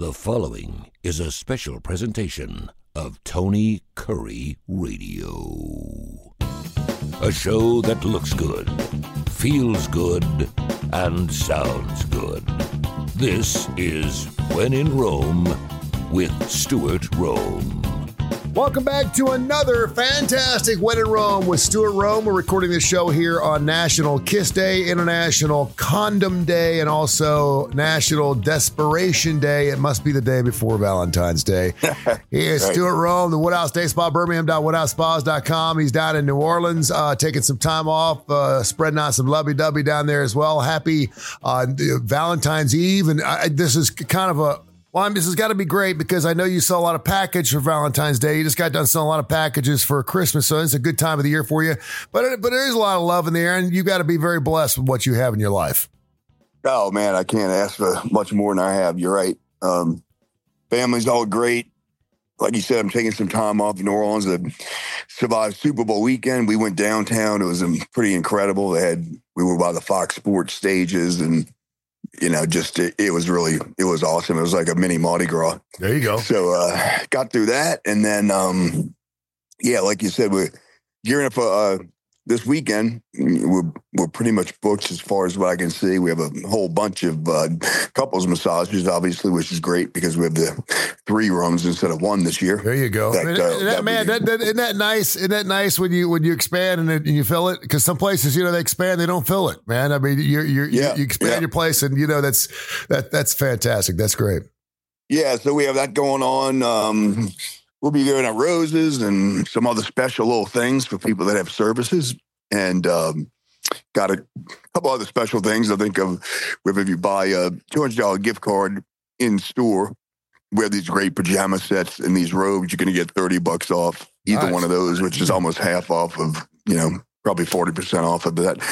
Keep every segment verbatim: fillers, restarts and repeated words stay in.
The following is a special presentation of Tony Curry Radio. A show that looks good, feels good, and sounds good. This is When in Rome with Stuart Rome. Welcome back to another fantastic When in Rome with Stuart Rome. We're recording this show here on National Kiss Day, International Condom Day, and also National Desperation Day. It must be the day before Valentine's Day. Here's right. Stuart Rome, the Woodhouse Day Spa, birmingham dot woodhouse spas dot com. He's down in New Orleans, uh, taking some time off, uh, spreading out some lovey-dovey down there as well. Happy uh, Valentine's Eve. And I, this is kind of a Well, this has got to be great because I know you sell a lot of packages for Valentine's Day. You just got done selling a lot of packages for Christmas, so it's a good time of the year for you. But but there is a lot of love in the air, and you've got to be very blessed with what you have in your life. Oh, man, I can't ask for much more than I have. You're right. Um, family's all great. Like you said, I'm taking some time off in New Orleans to survive Super Bowl weekend. We went downtown. It was um, pretty incredible. They had we were by the Fox Sports stages and You know, just it, it was really, it was awesome. It was like a mini Mardi Gras. There you go. So uh, got through that. And then, um, yeah, like you said, we're gearing up for uh, this weekend. We're, we're pretty much booked as far as what I can see. We have a whole bunch of uh, couples massages, obviously, which is great because we have the three rooms instead of one this year. There you go. That, uh, that, that, man, that, that, isn't that nice? Isn't that nice when you when you expand and, it, and you fill it? Because some places, you know, they expand, they don't fill it, man. I mean, you're, you're, yeah, you expand yeah. your place, and you know that's that that's fantastic. That's great. Yeah, so we have that going on. Um, we'll be giving out roses and some other special little things for people that have services, and um, got a couple other special things. I think of if you buy a two hundred dollars gift card in store. We have these great pajama sets and these robes. You're going to get thirty bucks off either nice. One of those, which is almost half off of, you know, probably forty percent off of that.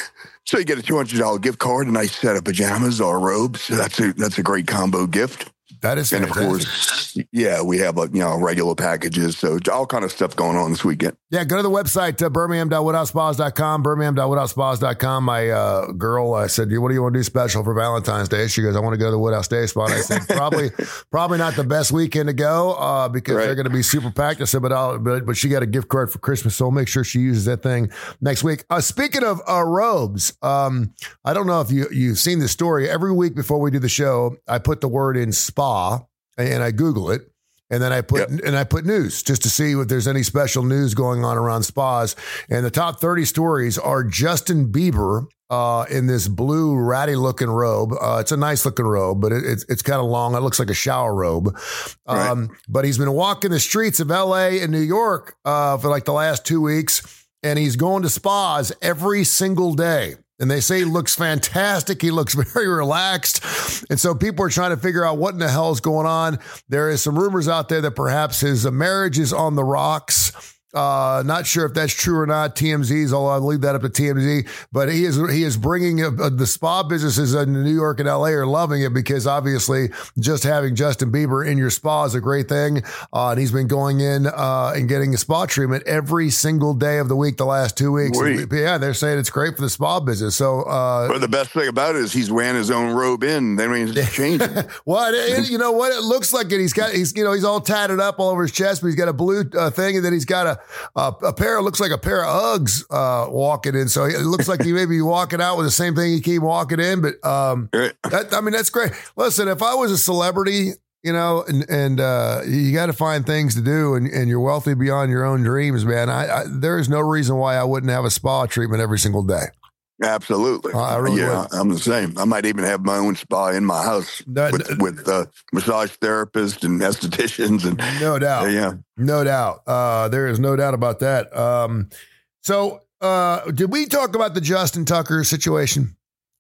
So you get a two hundred dollars gift card, a nice set of pajamas or robes. So that's a, that's a great combo gift. That is and fantastic. Of course, yeah, we have, like, you know, regular packages. So all kind of stuff going on this weekend. Yeah, go to the website, uh, birmingham dot woodhouse spas dot com, birmingham dot woodhouse spas dot com. My uh, girl, I said, what do you want to do special for Valentine's Day? She goes, I want to go to the Woodhouse Day Spa. And I said, probably probably not the best weekend to go uh, because right. they're going to be super packed. I said, but, I'll, but but she got a gift card for Christmas, so I'll make sure she uses that thing next week. Uh, speaking of uh, robes, um, I don't know if you, you've seen this story. Every week before we do the show, I put the word in spa, and I Google it, and then I put yep. and I put news just to see if there's any special news going on around spas. And the top thirty stories are Justin Bieber uh, in this blue ratty looking robe. Uh, it's a nice looking robe, but it, it's it's kind of long. It looks like a shower robe. Um, right. But he's been walking the streets of L A and New York uh, for like the last two weeks, and he's going to spas every single day. And they say he looks fantastic. He looks very relaxed. And so people are trying to figure out what in the hell is going on. There is some rumors out there that perhaps his marriage is on the rocks. Uh, not sure if that's true or not. T M Z's, although I'll leave that up to T M Z. But he is he is bringing a, a, the spa businesses in New York and L A are loving it because obviously just having Justin Bieber in your spa is a great thing. Uh, and he's been going in uh, and getting a spa treatment every single day of the week the last two weeks. And, yeah, they're saying it's great for the spa business. So, uh, but the best thing about it is he's wearing his own robe in. They don't even change it. Well, it, it, you know what? It looks like it. He's got he's you know he's all tatted up all over his chest, but he's got a blue uh, thing, and then he's got a Uh, a pair looks like a pair of Uggs uh, walking in. So it looks like he may be walking out with the same thing he keep walking in. But um, that, I mean, that's great. Listen, if I was a celebrity, you know, and, and uh, you got to find things to do and, and you're wealthy beyond your own dreams, man, I, I, there is no reason why I wouldn't have a spa treatment every single day. Absolutely. Uh, I really yeah, would. I'm the same. I might even have my own spa in my house that, with, with uh, massage therapists and estheticians. And no doubt. Uh, yeah. No doubt. Uh, there is no doubt about that. Um, so uh, did we talk about the Justin Tucker situation?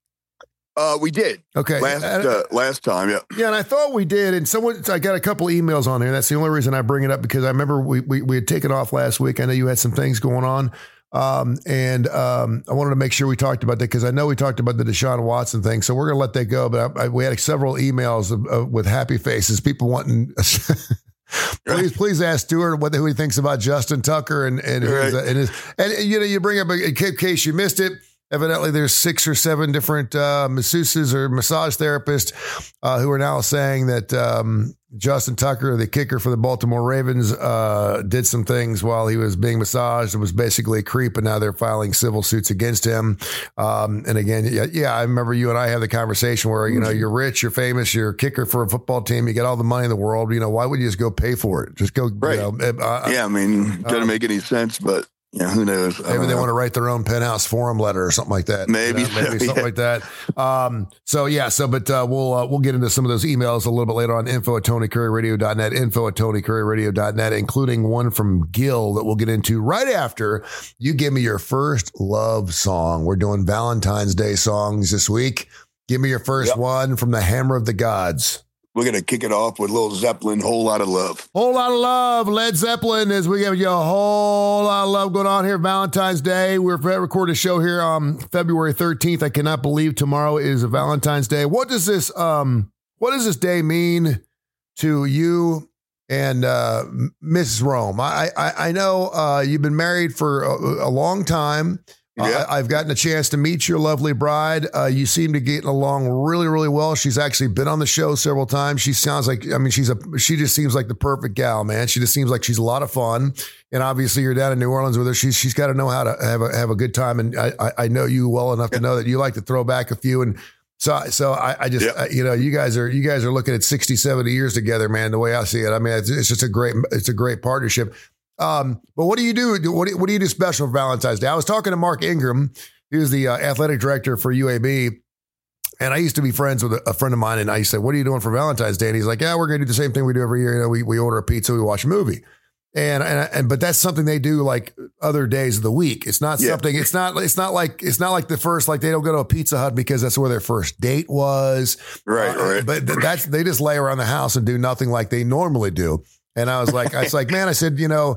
Uh, we did. Okay. Last, uh, last time. Yeah. Yeah. And I thought we did. And someone, I got a couple emails on there. That's the only reason I bring it up because I remember we, we, we had taken off last week. I know you had some things going on. Um, and um, I wanted to make sure we talked about that because I know we talked about the Deshaun Watson thing. So we're going to let that go. But I, I, we had several emails of, of, with happy faces, people wanting. please, please ask Stuart what who he thinks about Justin Tucker and and, right. his, uh, and his and you know you bring up in case you missed it. evidently there's six or seven different uh, masseuses or massage therapists uh, who are now saying that um, Justin Tucker, the kicker for the Baltimore Ravens, uh, did some things while he was being massaged and was basically a creep, and now they're filing civil suits against him. Um, and again, yeah, yeah, I remember you and I had the conversation where, you know, you're rich, you're famous, you're a kicker for a football team, you get all the money in the world. You know, why would you just go pay for it? Just go, right. you know, uh, yeah, I mean, doesn't um, make any sense, but yeah, who knows? Maybe they know. want to write their own penthouse forum letter or something like that. Maybe, you know, maybe so, something yeah. like that. Um, so yeah, so but uh, we'll uh, we'll get into some of those emails a little bit later on. Info at Tony Curry Radio dot net, info at Tony Curry Radio dot net, including one from Gil that we'll get into right after you give me your first love song. We're doing Valentine's Day songs this week. Give me your first yep. one from the Hammer of the Gods. We're going to kick it off with Lil Zeppelin, Whole Lot of Love. Whole Lot of Love, Led Zeppelin, as we give you a whole lot of love going on here Valentine's Day. We're recording a show here on February thirteenth. I cannot believe tomorrow is a Valentine's Day. What does this um what does this day mean to you and uh, Missus Rome? I, I, I know uh, you've been married for a, a long time. Yeah. Uh, I've gotten a chance to meet your lovely bride. Uh, you seem to get along really, really well. She's actually been on the show several times. She sounds like, I mean, she's a, she just seems like the perfect gal, man. She just seems like she's a lot of fun. And obviously you're down in New Orleans with her. She's, she's got to know how to have a, have a good time. And I, I, I know you well enough to know that you like to throw back a few. And so, so I, I just, yeah. uh, you know, you guys are, you guys are looking at sixty, seventy years together, man, the way I see it. I mean, it's, it's just a great, it's a great partnership. Um, but what do you do? What do you, what do you do special for Valentine's Day? I was talking to Mark Ingram. He was the uh, athletic director for U A B. And I used to be friends with a, a friend of mine. And I said, what are you doing for Valentine's Day? And he's like, yeah, we're going to do the same thing we do every year. You know, we, we order a pizza, we watch a movie. And, and, and, but that's something they do like other days of the week. It's not yeah. something, it's not, it's not like, it's not like the first, like they don't go to a Pizza Hut because that's where their first date was. Right. Uh, right. But th- that's, they just lay around the house and do nothing like they normally do. And I was like, I was like, man, I said, you know,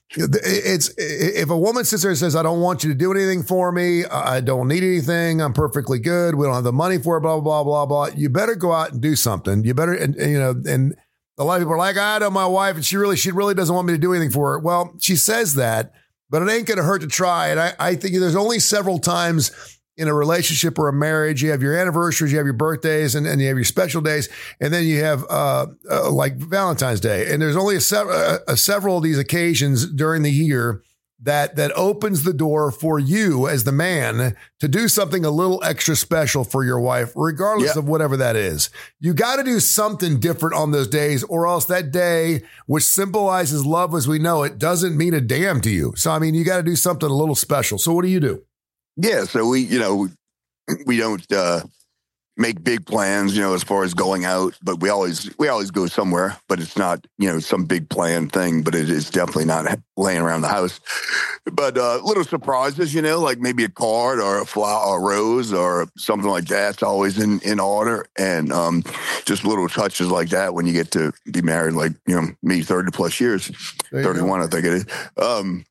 it's, if a woman sits there and says, I don't want you to do anything for me. I don't need anything. I'm perfectly good. We don't have the money for it, blah, blah, blah, blah, blah. You better go out and do something. You better, and, and you know, and a lot of people are like, I know my wife and she really, she really doesn't want me to do anything for her. Well, she says that, but it ain't going to hurt to try. And I, I think there's only several times in a relationship or a marriage, you have your anniversaries, you have your birthdays, and, and you have your special days, and then you have uh, uh, like Valentine's Day. And there's only a, se- a, a several of these occasions during the year that that opens the door for you as the man to do something a little extra special for your wife, regardless yeah. of whatever that is. You got to do something different on those days, or else that day, which symbolizes love as we know it, doesn't mean a damn to you. So, I mean, you got to do something a little special. So what do you do? Yeah, so we, you know, we don't uh, make big plans, you know, as far as going out, but we always we always go somewhere. But it's not, you know, some big plan thing. But it is definitely not laying around the house. But uh, little surprises, you know, like maybe a card or a flower, or a rose, or something like that's always in in order. And um, just little touches like that when you get to be married, like you know, me thirty plus years, thirty-one, I think it is. Um,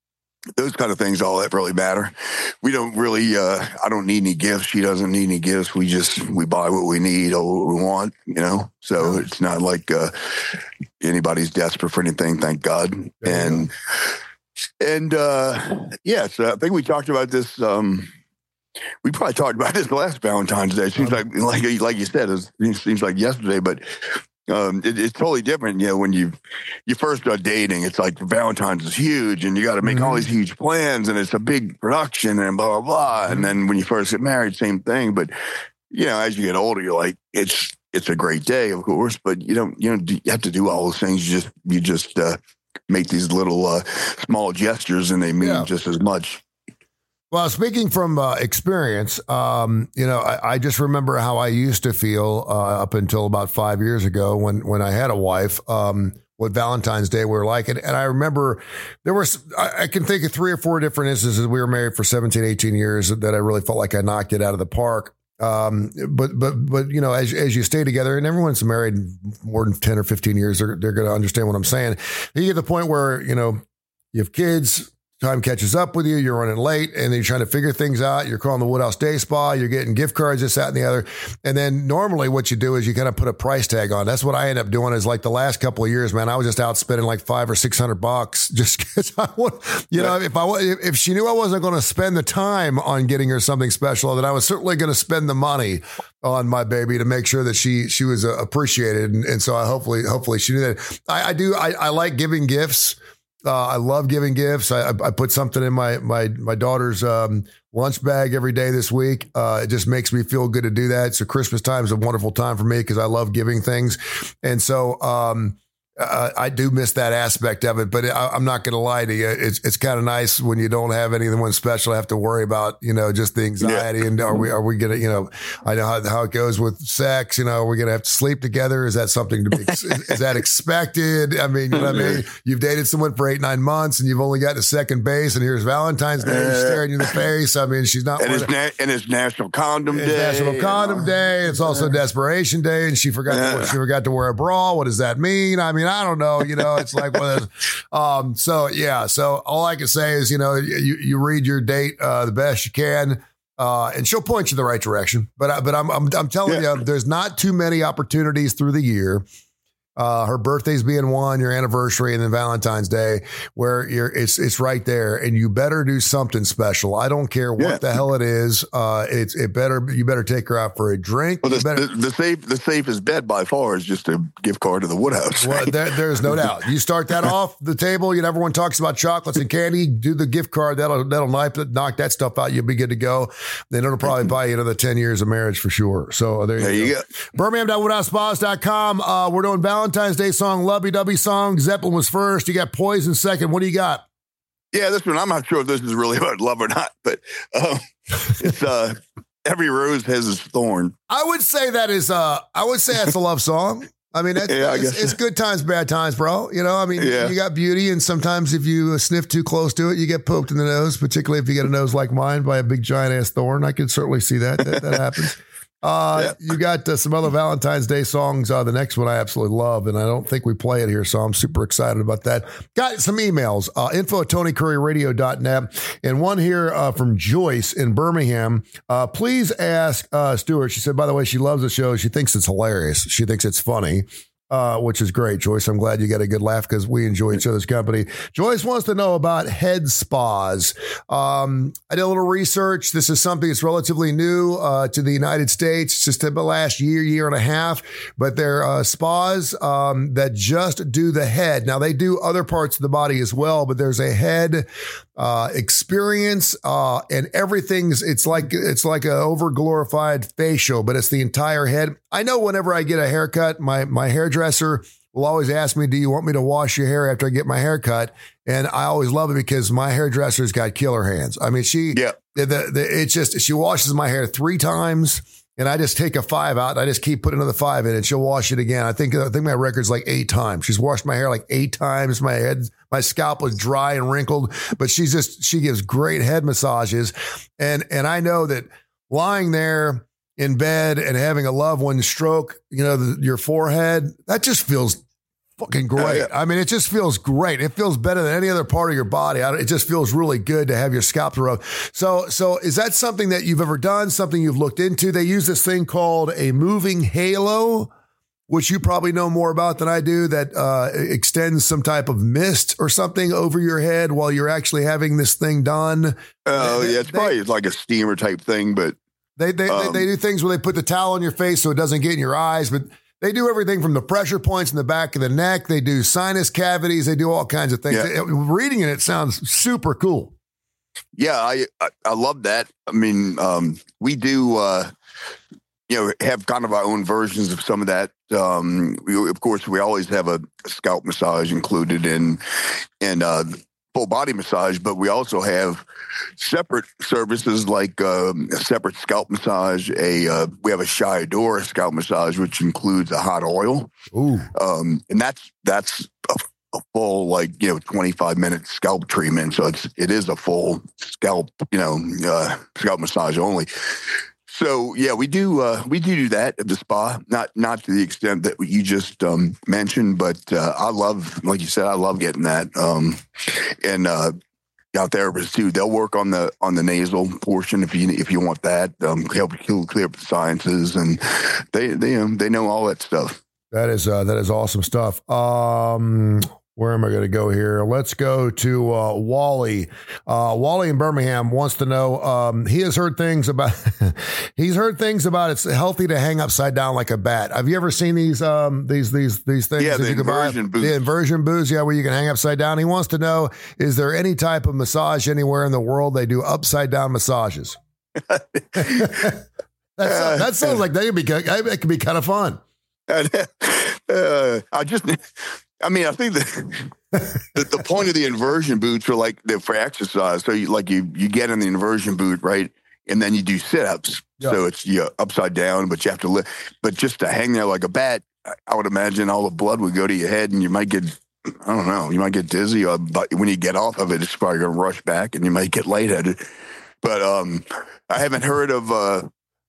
Those kind of things, all that really matter. We don't really, uh, I don't need any gifts. She doesn't need any gifts. We just, we buy what we need or what we want, you know? So it's not like uh, anybody's desperate for anything, thank God. And, and uh, yeah, so I think we talked about this. Um, we probably talked about this last Valentine's Day. It seems like, like, like you said, it seems like yesterday, but Um, it, it's totally different, you know, when you you first start dating. It's like Valentine's is huge and you got to make mm-hmm. all these huge plans and it's a big production and blah, blah, blah. Mm-hmm. And then when you first get married, same thing. But, you know, as you get older, you're like, it's it's a great day, of course, but you don't, you know, you have to do all those things. You just, you just uh, make these little uh, small gestures and they mean yeah. just as much. Well, speaking from uh, experience, um, you know, I, I just remember how I used to feel uh, up until about five years ago when when I had a wife, um, what Valentine's Day were like. And, and I remember there were, I, I can think of three or four different instances. We were married for seventeen, eighteen years that I really felt like I knocked it out of the park. Um, but, but, but, you know, as, as you stay together and everyone's married more than ten or fifteen years, they're, they're going to understand what I'm saying. You get to the point where, you know, you have kids, time catches up with you, you're running late, and then you're trying to figure things out. You're calling the Woodhouse Day Spa, you're getting gift cards, this, that, and the other. And then normally what you do is you kind of put a price tag on. That's what I end up doing is like the last couple of years, man, I was just out spending like five or six hundred bucks just because I want, you know, if I if she knew I wasn't going to spend the time on getting her something special, then I was certainly going to spend the money on my baby to make sure that she she was uh, appreciated. And, and so I hopefully, hopefully she knew that. I, I do, I, I like giving gifts. Uh, I love giving gifts. I, I put something in my my my daughter's um, lunch bag every day this week. Uh, it just makes me feel good to do that. So Christmas time is a wonderful time for me because I love giving things, and so um, uh, I do miss that aspect of it. But I, I'm not going to lie to you. It's it's kind of nice when you don't have anyone special to have to worry about. You know, just the anxiety yeah. and are we are we gonna you know I know how, how it goes with sex. You know, are we gonna have to sleep together? Is that something to be? is, is that expected? I mean, you know what I mean? You've dated someone for eight nine months and you've only got to second base, and here's Valentine's Day uh, staring you in the face. I mean, she's not. And it's, na- and it's National Condom it's Day. National Condom Day. It's also Desperation Day, and she forgot yeah. to, she forgot to wear a bra. What does that mean? I mean, I don't know. You know, it's like one of those. Um, so yeah. So all I can say is, you know, you you read your date uh, the best you can. Uh, and she'll point you in the right direction, but I, but I'm I'm, I'm telling yeah. you, there's not too many opportunities through the year. Uh, her birthday's being one, your anniversary, and then Valentine's Day, where you're it's it's right there, and you better do something special. I don't care what yeah. the hell it is. Uh, it's it better you better take her out for a drink. Well, the, better, the, the safe the safest bet by far is just a gift card to the Woodhouse. Well, there, there's no doubt. You start that off the table. You know, everyone talks about chocolates and candy. Do the gift card. That'll that'll knock, knock that stuff out. You'll be good to go. Then it'll probably buy you another ten years of marriage for sure. So there you there go. You go. Birmingham dot woodhouse spas dot com. Uh, we're doing Valentine's Day song, Lovey Dovey song. Zeppelin was first. You got Poison second. What do you got? Yeah, this one, I'm not sure if this is really about love or not, but um, it's uh, Every Rose Has Its Thorn. I would say that is, uh, I would say that's a love song. I mean, that's, yeah, I it's, it's good times, bad times, bro. You know, I mean, yeah. you got beauty, and sometimes if you sniff too close to it, you get poked in the nose, particularly if you get a nose like mine by a big giant ass thorn. I can certainly see that. That, that happens. Uh, yeah. You got uh, some other Valentine's Day songs. Uh, the next one I absolutely love, and I don't think we play it here, so I'm super excited about that. Got some emails, uh, info at tony curry radio dot net, and one here uh, from Joyce in Birmingham. Uh, please ask uh, Stuart. She said, by the way, she loves the show. She thinks it's hilarious. She thinks it's funny. Uh, which is great, Joyce. I'm glad you got a good laugh because we enjoy each other's company. Joyce wants to know about head spas. Um, I did a little research. This is something that's relatively new uh, to the United States, just in the last year, year and a half. But they're uh, spas um, that just do the head. Now, they do other parts of the body as well, but there's a head uh, experience uh, and everything's, it's like, it's like an over glorified facial, but it's the entire head. I know whenever I get a haircut, my, my hairdresser will always ask me, do you want me to wash your hair after I get my haircut? And I always love it because my hairdresser's got killer hands. I mean, she, yeah. the, the, it's just, she washes my hair three times and I just take a five out and I just keep putting another five in and she'll wash it again. I think, I think my record's like eight times. She's washed my hair like eight times. My head, my scalp was dry and wrinkled, but she's just, she gives great head massages. And, and I know that lying there in bed and having a loved one stroke, you know, the, your forehead, that just feels fucking great. Oh, yeah. I mean, it just feels great. It feels better than any other part of your body. I, it just feels really good to have your scalp rubbed. So, so is that something that you've ever done? Something you've looked into? They use this thing called a moving halo, which you probably know more about than I do, that uh, extends some type of mist or something over your head while you're actually having this thing done. Oh, they, yeah. It's they, probably like a steamer type thing, but They they, um, they they do things where they put the towel on your face so it doesn't get in your eyes, but they do everything from the pressure points in the back of the neck. They do sinus cavities. They do all kinds of things. Yeah. It, reading it, it sounds super cool. Yeah, I I, I love that. I mean, um, we do, uh, you know, have kind of our own versions of some of that. Um, we, of course, we always have a scalp massage included in, and uh, full body massage, but we also have separate services like um, a separate scalp massage. A uh, we have a Shiadora scalp massage, which includes a hot oil. Ooh, um, and that's that's a, a full like you know twenty-five minute scalp treatment. So it's it is a full scalp you know uh, scalp massage only. So yeah, we do uh, we do do that at the spa, not not to the extent that you just um, mentioned, but uh, I love, like you said, I love getting that. Um, and uh, got therapists too. They'll work on the on the nasal portion if you if you want that. Um, help you clear up the sinuses, and they they um, they know all that stuff. That is uh, that is awesome stuff. Um, where am I going to go here? Let's go to uh, Wally. Uh, Wally in Birmingham wants to know. Um, he has heard things about. he's heard things about it's healthy to hang upside down like a bat. Have you ever seen these um, these these these things? Yeah, that the you can buy? inversion boots. The inversion boots. Yeah, where you can hang upside down. He wants to know: is there any type of massage anywhere in the world they do upside down massages? that, sounds, that sounds like that could be that could be kind of fun. Uh, I just, I mean, I think the, the the point of the inversion boots are like they're for exercise. So you like you you get in the inversion boot, right, and then you do sit ups. Yeah. So it's you know, upside down, but you have to lift. But just to hang there like a bat, I would imagine all the blood would go to your head, and you might get, I don't know, you might get dizzy. Or, but when you get off of it, it's probably going to rush back, and you might get lightheaded. But um, I haven't heard of uh,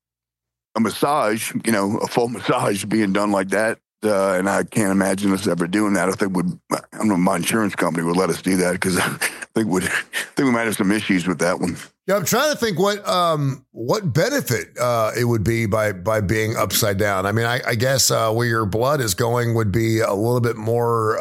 a massage, you know, a full massage being done like that. Uh, and I can't imagine us ever doing that. I think would I don't know if my insurance company would let us do that because I think would I think we might have some issues with that one. Yeah, I'm trying to think what um what benefit uh it would be by by being upside down. I mean, I, I guess uh, where your blood is going would be a little bit more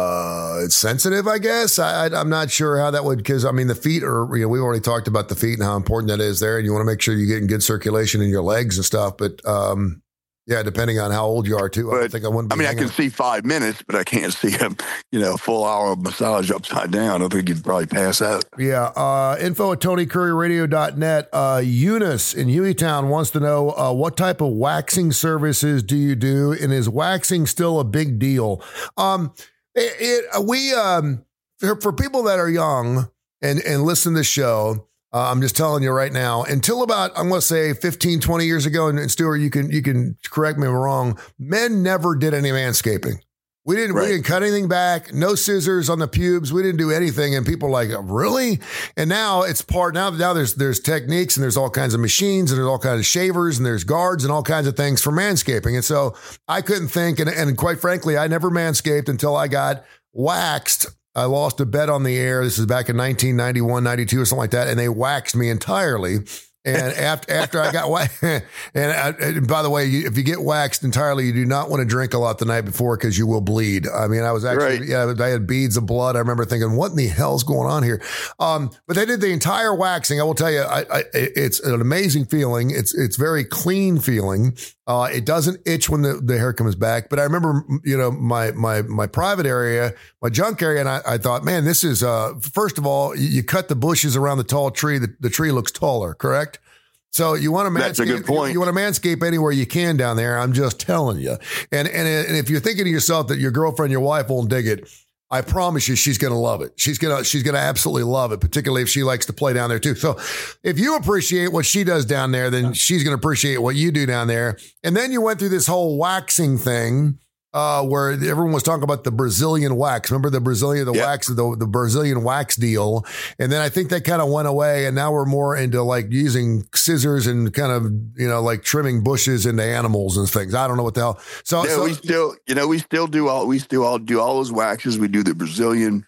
uh sensitive. I guess I, I I'm not sure how that would because I mean the feet are you know we already talked about the feet and how important that is there, and you want to make sure you're getting good circulation in your legs and stuff. But um. Yeah, depending on how old you are, too. But, I don't think I wouldn't be I mean, hanging. I can see five minutes, but I can't see him, you know, a full hour of massage upside down. I think you'd probably pass out. Yeah. Uh, info at Tony Curry Radio dot net. Uh, Eunice in Hueytown wants to know uh, what type of waxing services do you do? And is waxing still a big deal? Um, it, it, we, um, for, for people that are young and, and listen to this show, Uh, I'm just telling you right now, until about, I'm going to say fifteen, twenty years ago, and, and Stuart, you can, you can correct me if I'm wrong. Men never did any manscaping. We didn't, right. we didn't cut anything back, no scissors on the pubes. We didn't do anything. And people are like, really? And now it's part, now, now there's, there's techniques and there's all kinds of machines and there's all kinds of shavers and there's guards and all kinds of things for manscaping. And so I couldn't think, and, and quite frankly, I never manscaped until I got waxed. I lost a bet on the air. This is back in nineteen ninety-one, ninety-two or something like that. And they waxed me entirely. And after after I got waxed, and, I, and by the way, you, if you get waxed entirely, you do not want to drink a lot the night before because you will bleed. I mean, I was actually, right. yeah, I had beads of blood. I remember thinking, what in the hell's going on here? Um, but they did the entire waxing. I will tell you, I, I, it's an amazing feeling. It's it's very clean feeling. Uh, it doesn't itch when the, the hair comes back. But I remember, you know, my my my private area, my junk area, and I, I thought, man, this is, uh, first of all, you, you cut the bushes around the tall tree. The, the tree looks taller, correct? So you want to manscape, That's a good point. You, you want to manscape anywhere you can down there. I'm just telling you. And, and and if you're thinking to yourself that your girlfriend, your wife won't dig it, I promise you she's going to love it. She's going to she's going to absolutely love it, particularly if she likes to play down there too. So if you appreciate what she does down there, then she's going to appreciate what you do down there. And then you went through this whole waxing thing. Uh, where everyone was talking about the Brazilian wax. Remember the Brazilian, the yep. wax, the, the Brazilian wax deal. And then I think that kind of went away. And now we're more into like using scissors and kind of, you know, like trimming bushes into animals and things. I don't know what the hell. So, yeah, so we still, you know, we still do all, we still all do all those waxes. We do the Brazilian.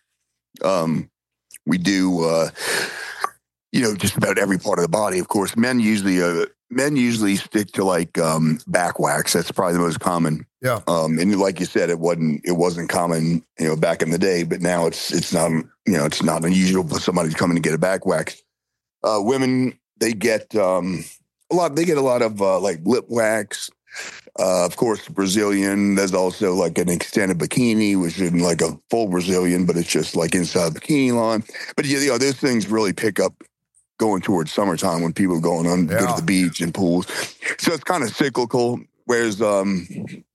Um, we do, uh, you know, just about every part of the body. Of course, men usually, uh, men usually stick to like um, back wax. That's probably the most common. Yeah. Um, and like you said, it wasn't it wasn't common, you know, back in the day. But now it's it's not you know it's not unusual for somebody to come in and get a back wax. Uh, women they get um, a lot. They get a lot of uh, like lip wax. Uh, of course, Brazilian. There's also like an extended bikini, which isn't like a full Brazilian, but it's just like inside the bikini line. But you know, those things really pick up going towards summertime when people are going on yeah. go to the beach and pools. So it's kind of cyclical. Whereas, um,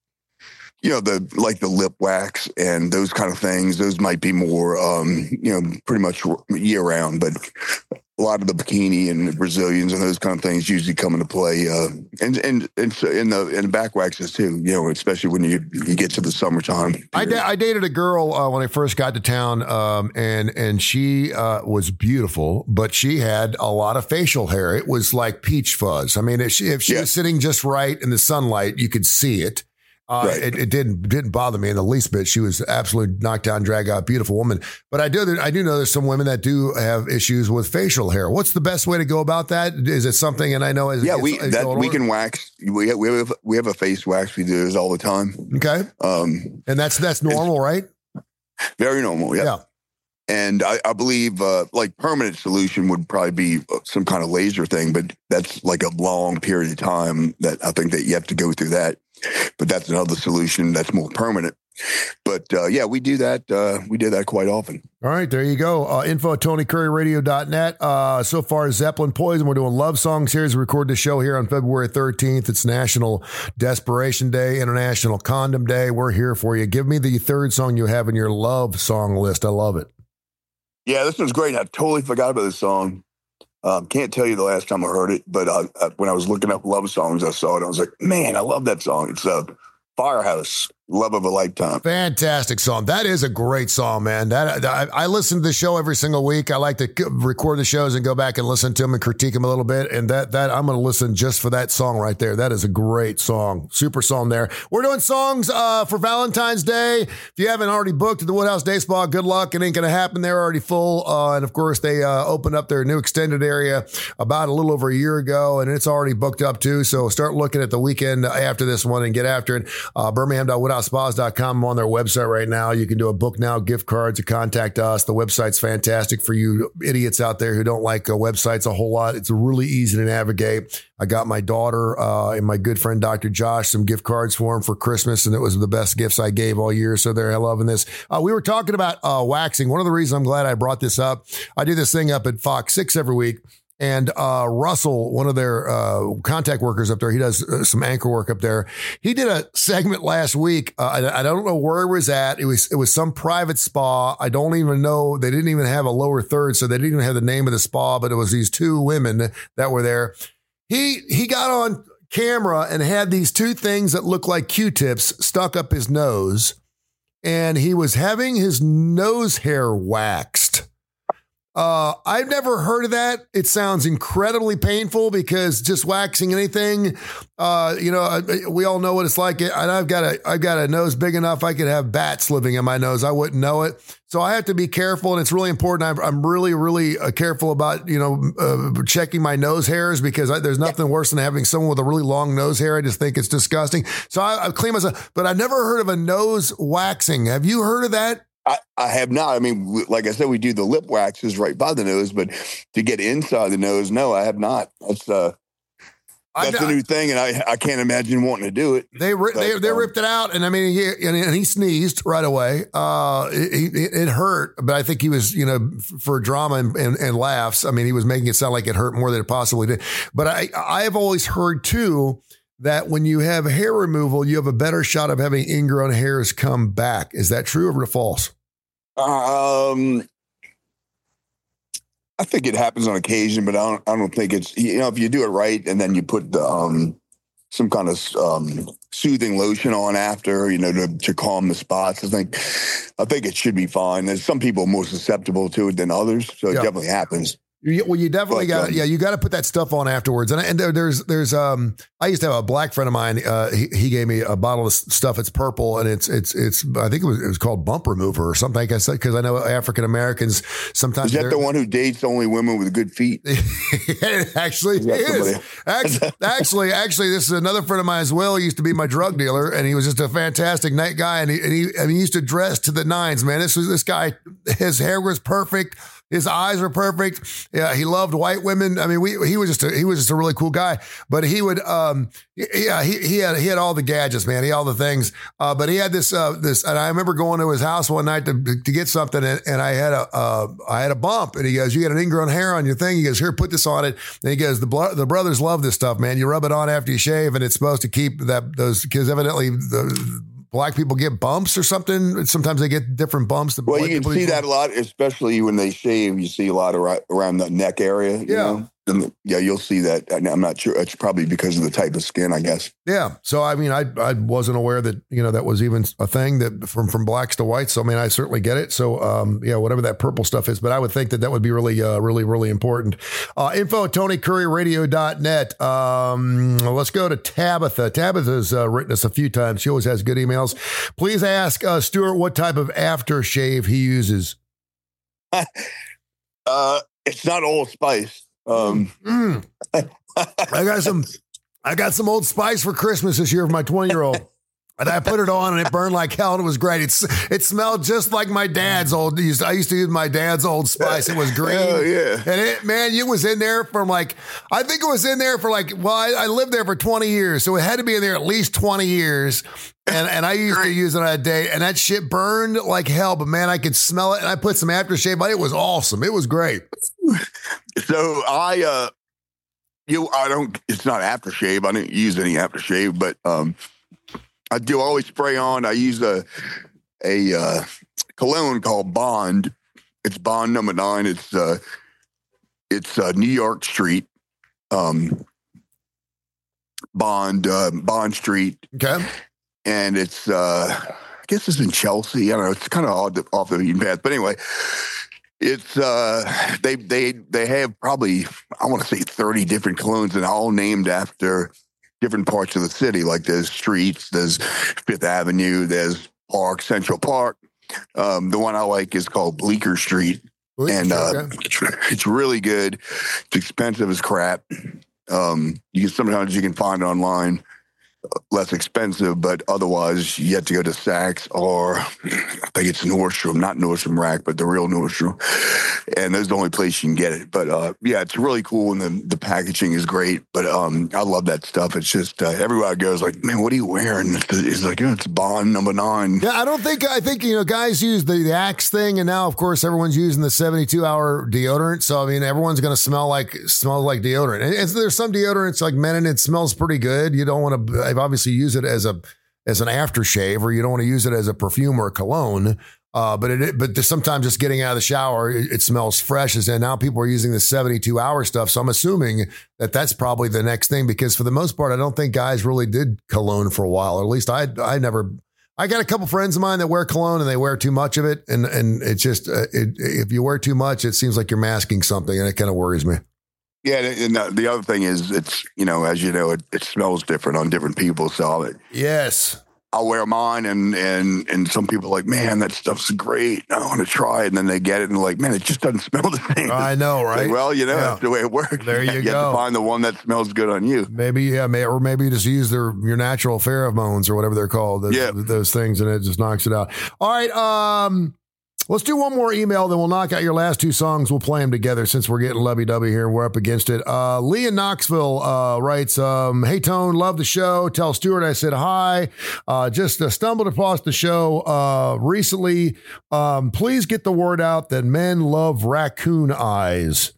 you know, the like the lip wax and those kind of things, those might be more, um, you know, pretty much year round. But a lot of the bikini and the Brazilians and those kind of things usually come into play, uh, and and and so in the in the back waxes too. You know, especially when you you get to the summertime. I, da- I dated a girl uh, when I first got to town, um, and and she uh, was beautiful, but she had a lot of facial hair. It was like peach fuzz. I mean, if she, if she yeah. was sitting just right in the sunlight, you could see it. Uh, Right. it, it didn't didn't bother me in the least bit. She was absolutely knocked down, drag out, beautiful woman. But I do I do know there's some women that do have issues with facial hair. What's the best way to go about that? Is it something? And I know as Yeah, it we gets- that older- we can wax. We have, we have we have a face wax. We do this all the time. Okay, Um, and that's that's normal, right? very normal. Yeah. Yeah. And I, I believe uh, like permanent solution would probably be some kind of laser thing, but that's like a long period of time that I think that you have to go through that. But that's another solution that's more permanent. But uh, yeah, we do that. Uh, we do that quite often. All right, there you go. Uh, info at tony curry radio dot net. Uh, so far, Zeppelin Poison. We're doing love songs here as we record the show here on February thirteenth. It's National Desperation Day, International Condom Day. We're here for you. Give me the third song you have in your love song list. I love it. Yeah, this one's great. I totally forgot about this song. Um, can't tell you the last time I heard it, but uh, uh, when I was looking up love songs, I saw it. I was like, man, I love that song. It's uh, Firehouse, Love of a Lifetime. Fantastic song. That is a great song, man. That I, I listen to the show every single week. I like to record the shows and go back and listen to them and critique them a little bit. And that that I'm going to listen just for that song right there. That is a great song. Super song there. We're doing songs uh, for Valentine's Day. If you haven't already booked the Woodhouse Day Spa, good luck. It ain't going to happen. They're already full. Uh, and of course, they uh, opened up their new extended area about a little over a year ago, and it's already booked up too. So start looking at the weekend after this one and get after it. Uh, Birmingham dot woodhouse spas dot com. I'm on their website right now. You can do a book now, gift cards, to contact us. The website's fantastic for you idiots out there who don't like uh, websites a whole lot. It's really easy to navigate. I got my daughter uh, and my good friend Doctor Josh some gift cards for him for Christmas, and it was the best gifts I gave all year. So they're loving this. Uh, we were talking about uh, waxing. One of the reasons I'm glad I brought this up, I do this thing up at Fox six every week. And uh, Russell, one of their uh, contact workers up there, he does uh, some anchor work up there. He did a segment last week. Uh, I, I don't know where it was at. It was it was some private spa. I don't even know. They didn't even have a lower third, so they didn't even have the name of the spa. But it was these two women that were there. He he got on camera and had these two things that looked like Q-tips stuck up his nose, and he was having his nose hair waxed. Uh, I've never heard of that. It sounds incredibly painful because just waxing anything, uh, you know, we all know what it's like. And I've got a, I've got a nose big enough. I could have bats living in my nose. I wouldn't know it. So I have to be careful. And it's really important. I'm, I'm really, really uh, careful about, you know, uh, checking my nose hairs because I, there's nothing worse than having someone with a really long nose hair. I just think it's disgusting. So I, I clean myself, but I've never heard of a nose waxing. Have you heard of that? I, I have not. I mean, like I said, we do the lip waxes right by the nose, but to get inside the nose, no, I have not. That's uh, that's a new thing, and I I can't imagine wanting to do it. They ri- But, they they um, ripped it out, and I mean, he and, and he sneezed right away. Uh, it, it, it hurt, but I think he was, you know, for drama and, and, and laughs. I mean, he was making it sound like it hurt more than it possibly did. But I I have always heard too that when you have hair removal, you have a better shot of having ingrown hairs come back. Is that true or false? Um, I think it happens on occasion, but I don't. I don't think it's, you know, if you do it right and then you put the um some kind of um soothing lotion on after, you know, to, to calm the spots. I think I think it should be fine. There's some people more susceptible to it than others, so it Yeah. definitely happens. You, well, you definitely But, got um, yeah, you got to put that stuff on afterwards. And, and there, there's there's um, I used to have a black friend of mine. Uh, he, he gave me a bottle of stuff. It's purple and it's it's it's. I think it was it was called Bump Remover or something like I said, because I know African Americans sometimes. Is that they're- the one who dates only women with good feet? It actually Is that is. somebody? Actually, actually, actually, this is another friend of mine as well. He used to be my drug dealer, and he was just a fantastic night guy. And he, and he, I mean, he used to dress to the nines, man. This was this guy. His hair was perfect. His eyes were perfect. Yeah, he loved white women. I mean, we he was just a, he was just a really cool guy. But he would, um, yeah, he he had he had all the gadgets, man. He had all the things. Uh, but he had this uh, this, and I remember going to his house one night to to get something, and, and I had a uh, I had a bump, and he goes, "You got an ingrown hair on your thing." He goes, "Here, put this on it." And he goes, "The blo- the brothers love this stuff, man. You rub it on after you shave, and it's supposed to keep that those because evidently the." Black people get bumps or something. Sometimes they get different bumps. The Well, black you can people see usually- that a lot, especially when they shave. You see a lot of right around the neck area. You Yeah. know? And yeah, you'll see that. I'm not sure. It's probably because of the type of skin, I guess. Yeah. So, I mean, I I wasn't aware that, you know, that was even a thing that from, from blacks to whites. So, I mean, I certainly get it. So, um, yeah, whatever that purple stuff is, but I would think that that would be really, uh, really, really important. Uh, info at Tony Curry Radio dot net. Um, let's go to Tabitha. Tabitha's uh, written us a few times. She always has good emails. Please ask uh, Stuart what type of aftershave he uses. uh, it's not Old Spice. Um, mm. I got some, I got some Old Spice for Christmas this year for my twenty year old, and I put it on and it burned like hell and it was great. It's it smelled just like my dad's old. I used to use my dad's Old Spice. It was green. Oh yeah, and it man, it was in there from like I think it was in there for like well, I, I lived there for twenty years, so it had to be in there at least twenty years. And and I used to use it on a day, and that shit burned like hell. But man, I could smell it, and I put some aftershave on it. It was awesome. It was great. So I, uh, you, I don't. It's not aftershave. I didn't use any aftershave, but um, I do always spray on. I use a a uh, cologne called Bond. It's Bond Number Nine. It's uh, it's uh, New York Street. Um, Bond uh, Bond Street. Okay. And it's, uh, I guess it's in Chelsea. I don't know. It's kind of odd to, off the beaten path. But anyway, it's, uh, they, they, they have probably, I want to say thirty different colognes and all named after different parts of the city. Like there's streets, there's Fifth Avenue, there's Park, Central Park. Um, the one I like is called Bleecker Street. Bleecker, and uh, okay. it's, it's really good. It's expensive as crap. Um, you can, sometimes you can find it online. Less expensive, but otherwise you have to go to Saks or I think it's Nordstrom, not Nordstrom Rack, but the real Nordstrom. And that's the only place you can get it. But uh, yeah, it's really cool and the, the packaging is great. But um, I love that stuff. It's just uh, everywhere I go is like, man, what are you wearing? It's like, oh, it's Bond Number Nine. Yeah, I don't think, I think, you know, guys use the, the Axe thing. And now, of course, everyone's using the seventy-two hour deodorant. So, I mean, everyone's going to smell like, smells like deodorant. And, and there's some deodorants like men and it smells pretty good. You don't want to, I've obviously use it as a as an aftershave, or you don't want to use it as a perfume or a cologne. Uh, but it but sometimes just getting out of the shower, it, it smells fresh. And now people are using the seventy-two hour stuff. So I'm assuming that that's probably the next thing, because for the most part, I don't think guys really did cologne for a while. Or at least I I never. I got a couple friends of mine that wear cologne and they wear too much of it, and and it's just uh, it, if you wear too much, it seems like you're masking something, and it kind of worries me. Yeah, and the other thing is, it's, you know, as you know, it, it smells different on different people. So it, yes, I'll wear mine, and and and some people are like, man, that stuff's great. I want to try it, and then they get it, and they're like, man, it just doesn't smell the same. I know, right? Like, well, you know, yeah. that's the way it works. There you, you go. You have to find the one that smells good on you. Maybe, yeah, may, or maybe just use their your natural pheromones or whatever they're called. Those, yeah. those things, and it just knocks it out. All right, um. Let's do one more email, then we'll knock out your last two songs. We'll play them together since we're getting lovey-dovey here and we're up against it. Uh, Lee in Knoxville uh, writes, um, hey, Tone, love the show. Tell Stuart I said hi. Uh, just uh, stumbled across the show uh, recently. Um, please get the word out that men love raccoon eyes.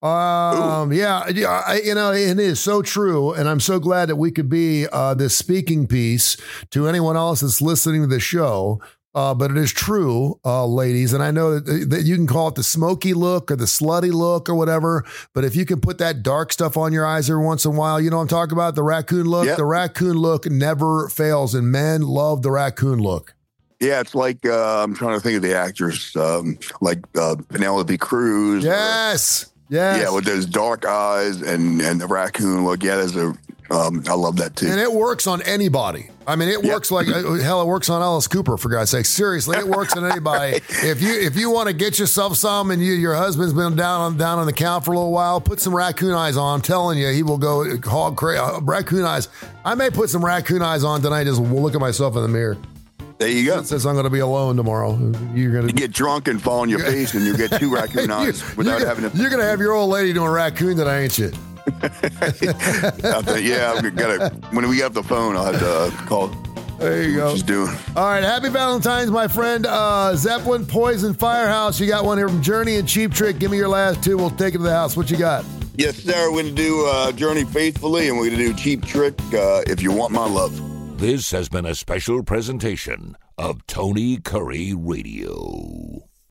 Um, yeah, yeah, I, you know, it is so true. And I'm so glad that we could be uh, this speaking piece to anyone else that's listening to the show. Uh, but it is true, uh, ladies. And I know that, that you can call it the smoky look or the slutty look or whatever. But if you can put that dark stuff on your eyes every once in a while, you know what I'm talking about? The raccoon look. Yep. The raccoon look never fails. And men love the raccoon look. Yeah, it's like, uh, I'm trying to think of the actors, um, like uh, Penelope Cruz. Yes. Or, yes. Yeah, with those dark eyes and, and the raccoon look. Yeah, there's a, um, I love that too. And it works on anybody. I mean, it yep. works like hell. It works on Alice Cooper, for God's sake. Seriously, it works on anybody. If you if you want to get yourself some, and you your husband's been down on down on the count for a little while, put some raccoon eyes on. I'm telling you, he will go hog crazy. Raccoon eyes. I may put some raccoon eyes on tonight. Just look at myself in the mirror. There you go. It says I'm going to be alone tomorrow. You're going to you get drunk and fall on your face, and you get two raccoon eyes you, without you're, having to. You're going to have your old lady doing raccoon tonight, ain't you? yeah, I'm gonna, when we get off the phone, I'll have to uh, call. There you go. She's doing. All right. Happy Valentine's, my friend. Uh, Zeppelin, Poison, Firehouse. You got one here from Journey and Cheap Trick. Give me your last two. We'll take it to the house. What you got? Yes, sir. We're going to do uh, Journey Faithfully, and we're going to do Cheap Trick, uh, If You Want My Love. This has been a special presentation of Tony Curry Radio.